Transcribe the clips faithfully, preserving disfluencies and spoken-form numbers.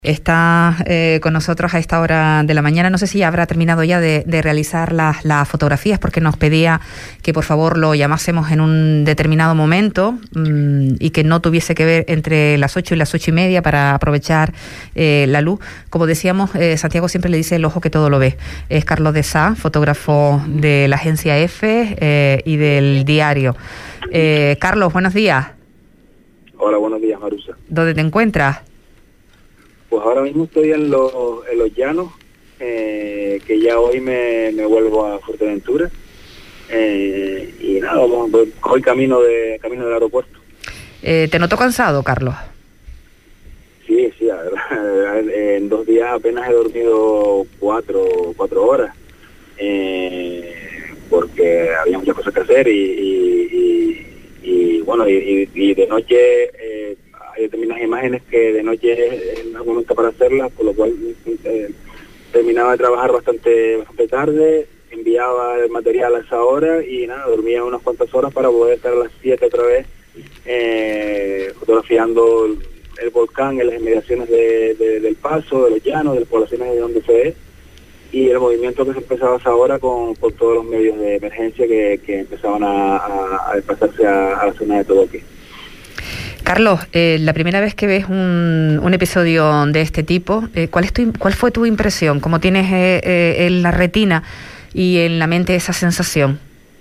Está eh, con nosotros a esta hora de la mañana. No sé si habrá terminado ya de, de realizar las, las fotografías, porque nos pedía que por favor lo llamásemos en un determinado momento mmm, y que no tuviese que ver entre las ocho y las ocho y media para aprovechar eh, la luz. Como decíamos, eh, Santiago siempre le dice el ojo que todo lo ve. Es Carlos de Sá, fotógrafo de la agencia F eh, y del diario. Eh, Carlos, buenos días. Hola, buenos días, Marusa. ¿Dónde te encuentras? Pues ahora mismo estoy en los, en los llanos, eh, que ya hoy me, me vuelvo a Fuerteventura. Eh, y nada, vamos, voy, voy camino de camino del aeropuerto. Eh, ¿Te noto cansado, Carlos? Sí, sí, la verdad, en dos días apenas he dormido cuatro, cuatro horas, eh, porque había muchas cosas que hacer y, y, y, y bueno, y, y de noche... Eh, hay determinadas imágenes que de noche es el momento para hacerlas, por lo cual eh, terminaba de trabajar bastante bastante tarde, enviaba el material a esa hora y nada, dormía unas cuantas horas para poder estar a las siete otra vez eh, fotografiando el, el volcán en las inmediaciones de, de, del Paso, de los llanos, de las poblaciones de donde se ve, y el movimiento que se empezaba a hacer ahora con, con todos los medios de emergencia que, que empezaban a, a, a desplazarse a, a la zona de Todoque. Carlos, eh, la primera vez que ves un, un episodio de este tipo, eh, ¿cuál es tu, cuál fue tu impresión? ¿Cómo tienes eh, eh, en la retina y en la mente esa sensación?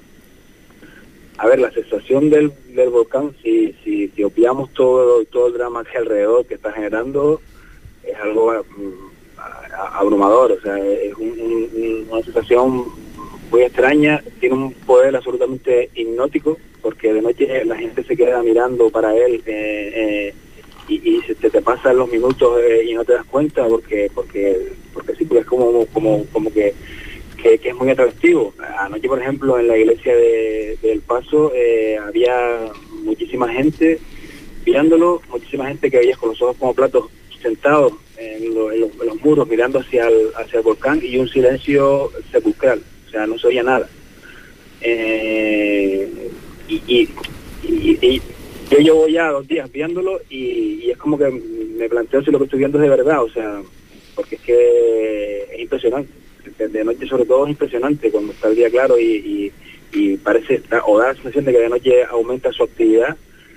A ver, la sensación del, del volcán, si, si, si obviamos todo, todo el drama que hay alrededor que está generando, es algo um, abrumador. O sea, es un, un, una sensación muy extraña, tiene un poder absolutamente hipnótico, porque de noche la gente se queda mirando para él eh, eh, y, y se te, te pasan los minutos eh, y no te das cuenta porque porque porque sí, porque es como como como que, que, que es muy atractivo. Anoche, por ejemplo, en la iglesia de, de El Paso eh, había muchísima gente mirándolo, muchísima gente que veías con los ojos como platos sentados en, lo, en, los, en los muros mirando hacia el, hacia el volcán, y un silencio sepulcral, o sea, no se oía nada. Eh, Y, y, y, y yo llevo ya dos días viéndolo y, y es como que me planteo si lo que estoy viendo es de verdad, o sea, porque es que es impresionante, de, de noche sobre todo es impresionante cuando está el día claro y, y, y parece, o da la sensación de que de noche aumenta su actividad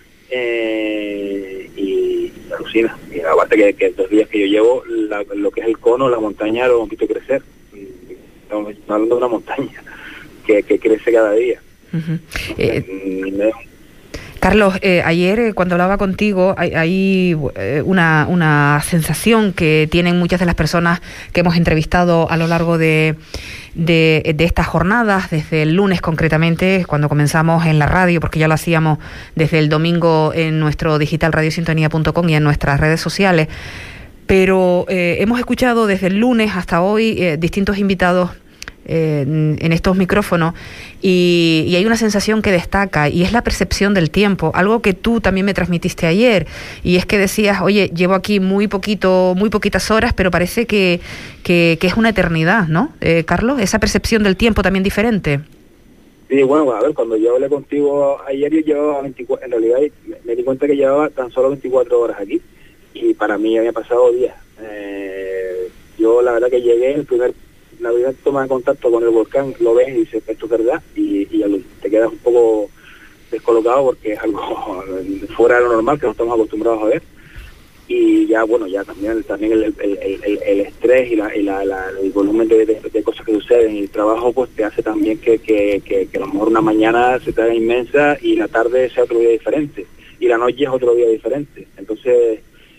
eh, y alucina. Y aparte que, que dos días que yo llevo, la, lo que es el cono, la montaña lo hemos visto crecer, estamos hablando de una montaña que, que crece cada día. Uh-huh. eh, Carlos, eh, ayer eh, cuando hablaba contigo hay, hay eh, una, una sensación que tienen muchas de las personas que hemos entrevistado a lo largo de, de, de estas jornadas, desde el lunes concretamente, cuando comenzamos en la radio, porque ya lo hacíamos desde el domingo en nuestro digital radio sintonía punto com y en nuestras redes sociales, pero eh, hemos escuchado desde el lunes hasta hoy eh, distintos invitados Eh, en estos micrófonos y, y hay una sensación que destaca y es la percepción del tiempo, algo que tú también me transmitiste ayer, y es que decías, oye, llevo aquí muy poquito, muy poquitas horas, pero parece que, que, que es una eternidad, ¿no? Eh, Carlos, esa percepción del tiempo también diferente. Sí, bueno, a ver, cuando yo hablé contigo ayer yo llevaba veinticuatro, en realidad me, me di cuenta que llevaba tan solo veinticuatro horas aquí y para mí había pasado días. Eh, yo la verdad que llegué el primer la primera toma de contacto con el volcán, lo ves y dices, esto es verdad, y, y te quedas un poco descolocado porque es algo fuera de lo normal que no estamos acostumbrados a ver, y ya bueno, ya también también el, el, el, el estrés y, la, y la, la, el volumen de, de, de cosas que suceden y el trabajo pues te hace también que, que, que, que a lo mejor una mañana se te haga inmensa y la tarde sea otro día diferente, y la noche es otro día diferente. Entonces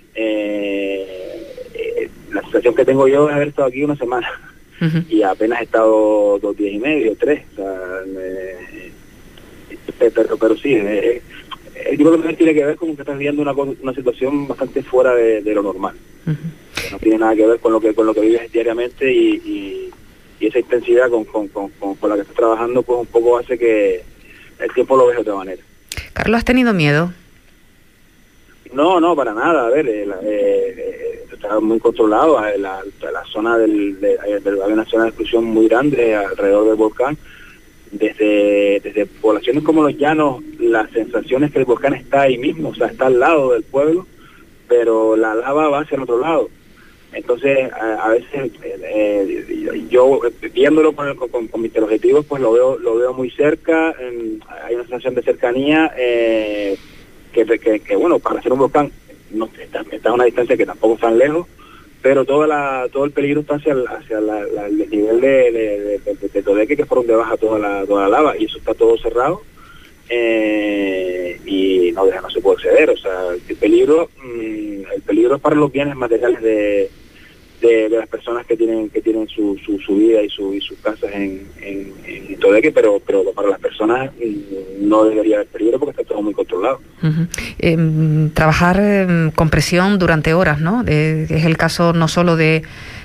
eh, eh, la sensación que tengo yo es haber estado aquí una semana. Uh-huh. Y apenas he estado dos días y medio, tres, o sea, me, pero, pero sí, eh, el tipo de tiene que ver con que estás viviendo una, una situación bastante fuera de, de lo normal. Uh-huh. Que no tiene nada que ver con lo que con lo que vives diariamente y, y, y esa intensidad con, con, con, con la que estás trabajando pues un poco hace que el tiempo lo ves de otra manera. Carlos, ¿has tenido miedo? No, no, para nada. A ver, eh, eh, está muy controlado. La, la, la zona del, de, de, hay una zona de exclusión muy grande alrededor del volcán. Desde, desde poblaciones como Los Llanos, la sensación es que el volcán está ahí mismo, o sea, está al lado del pueblo, pero la lava va hacia el otro lado. Entonces, a, a veces eh, yo viéndolo con, el, con, con mis teleobjetivos, pues lo veo lo veo muy cerca, en, hay una sensación de cercanía eh, que, que, que, bueno, para ser un volcán no está, está a una distancia que tampoco es tan lejos, pero toda la, todo el peligro está hacia el, hacia la, la, el nivel de, de, de, de, de Todeque, que es por donde baja toda la, toda la lava, y eso está todo cerrado. Eh, y no, no se puede acceder, o sea, el peligro mmm, el peligro es para los bienes materiales de, de, de las personas que tienen que tienen su, su, su vida y, su, y sus casas en, en, en Todeque, pero pero para las personas mmm, no debería haber peligro porque está todo muy controlado. Uh-huh. Eh, trabajar eh, con presión durante horas, ¿no? Eh, es el caso no solo de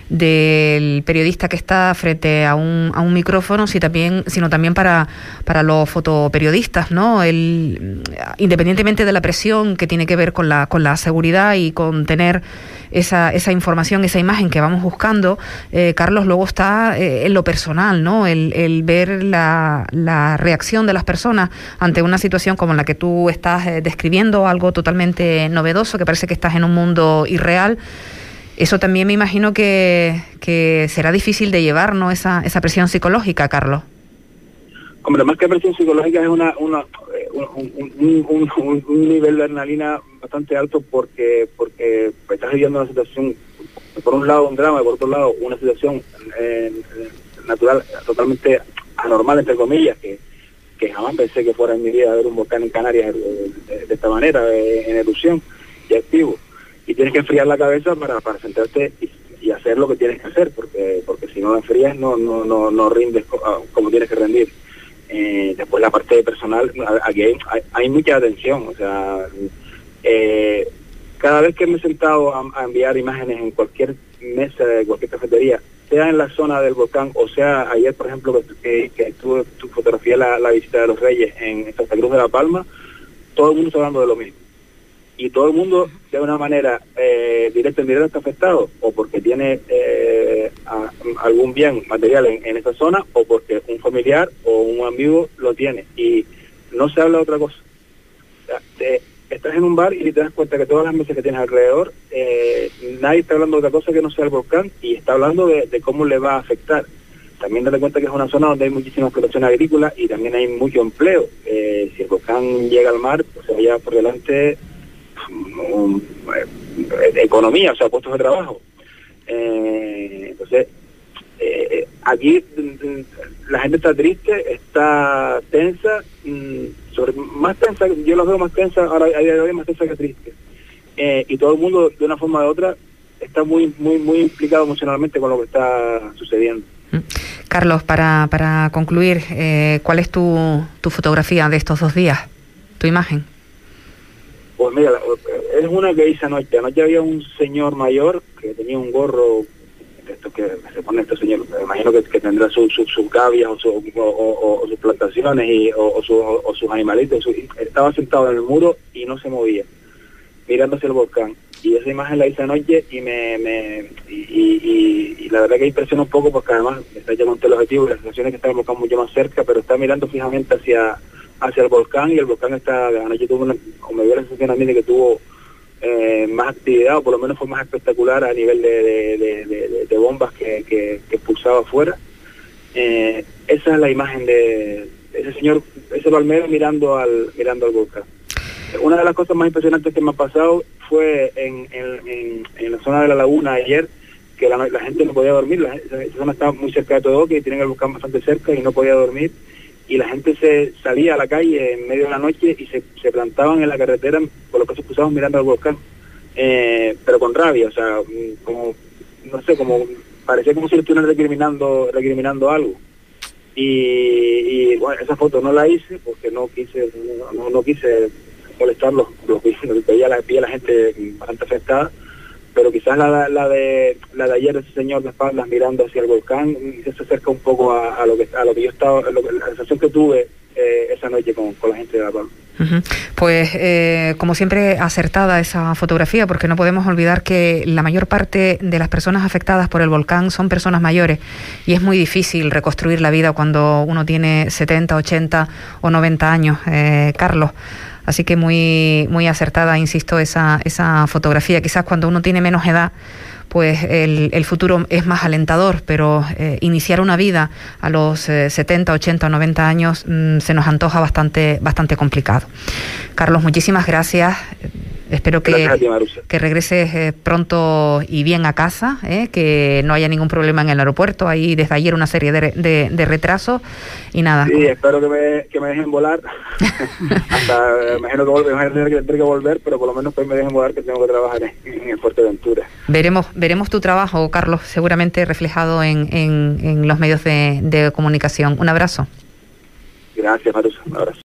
del periodista que está frente a un, a un micrófono, si también, sino también para, para los fotoperiodistas, ¿no? El, independientemente de la presión que tiene que ver con la, con la seguridad y con tener esa, esa información, esa imagen que vamos buscando, eh, Carlos, luego está eh, en lo personal, ¿no? El, el ver la, la reacción de las personas ante una situación como la que tú estás eh, describiendo, algo totalmente novedoso, que parece que estás en un mundo irreal. Eso también me imagino que, que será difícil de llevar, ¿no? Esa, esa presión psicológica, Carlos. Hombre, más que presión psicológica es una, una un, un, un, un, un nivel de adrenalina bastante alto porque porque estás viviendo una situación, por un lado un drama y por otro lado una situación eh, natural, totalmente anormal, entre comillas, que, que jamás pensé que fuera en mi vida ver un volcán en Canarias de, de, de esta manera, de, en erupción y activo. Y tienes que enfriar la cabeza para, para sentarte y, y hacer lo que tienes que hacer, porque porque si no la enfrías no no no no rindes co- como tienes que rendir. Eh, después la parte personal, aquí hay, hay, hay mucha atención, o sea, eh, cada vez que me he sentado a, a enviar imágenes en cualquier mesa de cualquier cafetería, sea en la zona del volcán, o sea, ayer por ejemplo que, que tuve tu fotografía la, la visita de los Reyes en Santa Cruz de la Palma, todo el mundo está hablando de lo mismo. Y todo el mundo, de una manera eh, directa o indirecta, está afectado, o porque tiene eh, a, algún bien material en, en esa zona, o porque un familiar o un amigo lo tiene. Y no se habla de otra cosa. O sea, te, estás en un bar y te das cuenta que todas las mesas que tienes alrededor, eh, nadie está hablando de otra cosa que no sea el volcán, y está hablando de, de cómo le va a afectar. También date cuenta que es una zona donde hay muchísima explotación agrícola y también hay mucho empleo. Eh, si el volcán llega al mar, pues se vaya por delante Um, eh, economía, o sea, puestos de trabajo. Eh, entonces, eh, aquí la gente está triste, está tensa, mm, sobre, más tensa, yo los veo más tensa, ahora a día de hoy más tensa que triste. Eh, y todo el mundo, de una forma u otra, está muy muy muy implicado emocionalmente con lo que está sucediendo. Carlos, para, para concluir, eh, ¿cuál es tu, tu fotografía de estos dos días? ¿Tu imagen? Pues mira, es una que hice anoche. Anoche había un señor mayor que tenía un gorro, esto que se pone este señor, me imagino que, que tendrá sus su, su gavias o, su, o, o, o sus plantaciones y, o, o, su, o sus animalitos. Su, estaba sentado en el muro y no se movía, mirando hacia el volcán. Y esa imagen la hice anoche y me, me y, y, y, y la verdad que impresiona un poco porque además está ya con el objetivo y la sensación es que está el volcán mucho más cerca, pero está mirando fijamente hacia hacia el volcán, y el volcán está, anoche tuvo una, o me dio la sensación a mí de que tuvo eh, más actividad, o por lo menos fue más espectacular a nivel de, de, de, de, de bombas que, que, que expulsaba afuera. Eh, esa es la imagen de ese señor, ese palmero mirando al mirando al volcán. Una de las cosas más impresionantes que me ha pasado fue en, en, en, en la zona de la laguna ayer, que la, la gente no podía dormir, la, esa zona estaba muy cerca de Todeque y tienen el volcán bastante cerca y no podía dormir. Y la gente se salía a la calle en medio de la noche y se, se plantaban en la carretera por los brazos cruzados mirando al volcán, eh, pero con rabia, o sea, como, no sé, como parecía como si le estuvieran recriminando, recriminando algo. Y, y bueno, esa foto no la hice porque no quise, no, no quise molestarlos, los veía la, veía la gente bastante afectada, pero quizás la, la de la de ayer, ese señor de espaldas mirando hacia el volcán, se acerca un poco a, a lo que a lo que yo estaba, a lo que, la sensación que tuve eh, esa noche con, con la gente de La Palma. Uh-huh. Pues eh, como siempre acertada esa fotografía, porque no podemos olvidar que la mayor parte de las personas afectadas por el volcán son personas mayores y es muy difícil reconstruir la vida cuando uno tiene setenta, ochenta o noventa años, eh, Carlos. Así que muy muy acertada, insisto, esa esa fotografía. Quizás cuando uno tiene menos edad, pues el, el futuro es más alentador, pero eh, iniciar una vida a los eh, setenta, ochenta o noventa años mmm, se nos antoja bastante, bastante complicado. Carlos, muchísimas gracias. Espero que, ti, que regreses eh, pronto y bien a casa, eh, que no haya ningún problema en el aeropuerto. Hay desde ayer una serie de, de, de retrasos y nada. Sí, como... espero que me, que me dejen volar. Hasta me imagino que, volver, me imagino que tendré que volver, pero por lo menos pues me dejen volar, que tengo que trabajar en, en Fuerteventura. Veremos veremos tu trabajo, Carlos, seguramente reflejado en, en, en los medios de, de comunicación. Un abrazo. Gracias, Marusa. Un abrazo.